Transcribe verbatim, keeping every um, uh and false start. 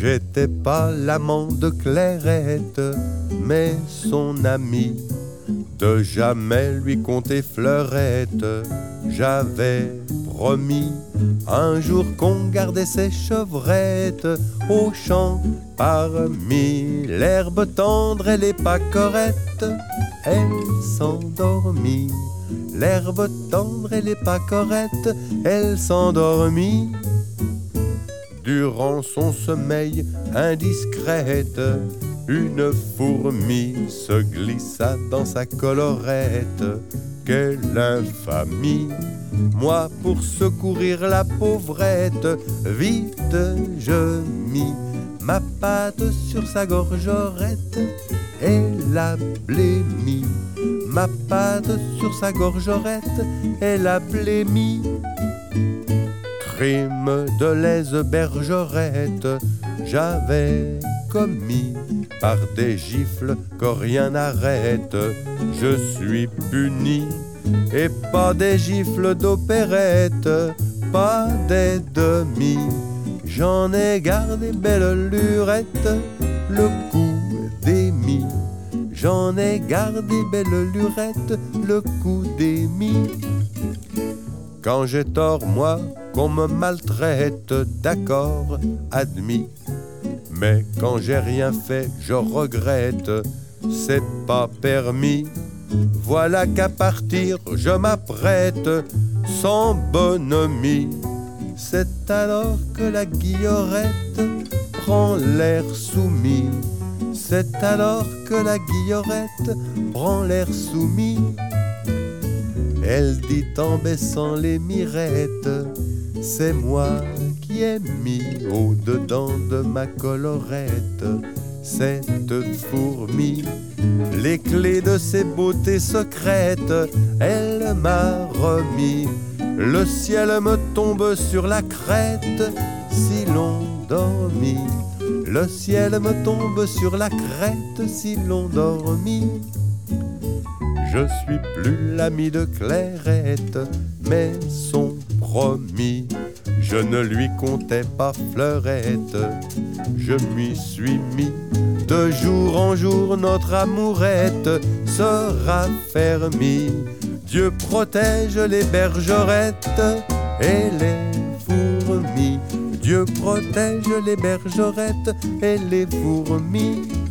J'étais pas l'amant de Clairette, mais son ami. De jamais lui compter fleurette, j'avais promis un jour qu'on gardait ses chevrettes au champ parmi l'herbe tendre et les pacorettes. Elle s'endormit, l'herbe tendre et les pacorettes, elle s'endormit. Durant son sommeil indiscrète, une fourmi se glissa dans sa collerette. Quelle infamie! Moi, pour secourir la pauvrette, vite je mis ma patte sur sa gorgerette et la blémie. Ma patte sur sa gorgerette et la blémie. Crime de lèse bergerette, j'avais commis par des gifles que rien n'arrête. Je suis puni, et pas des gifles d'opérette, pas des demi. J'en ai gardé belle lurette, le coup des mi. J'en ai gardé belle lurette, le coup des mi. Quand j'ai tort, moi, qu'on me maltraite, d'accord, admis. Mais quand j'ai rien fait, je regrette, c'est pas permis. Voilà qu'à partir, je m'apprête, sans bonhomie. C'est alors que la guillerette prend l'air soumis. C'est alors que la guillerette prend l'air soumis. Elle dit en baissant les mirettes, c'est moi qui ai mis au-dedans de ma collerette cette fourmi. Les clés de ses beautés secrètes, elle m'a remis. Le ciel me tombe sur la crête, si l'on dormit. Le ciel me tombe sur la crête, si l'on dormit. Je suis plus l'ami de Clairette, mais son promis. Je ne lui comptais pas fleurette, je m'y suis mis. De jour en jour, notre amourette se raffermit. Dieu protège les bergerettes et les fourmis. Dieu protège les bergerettes et les fourmis.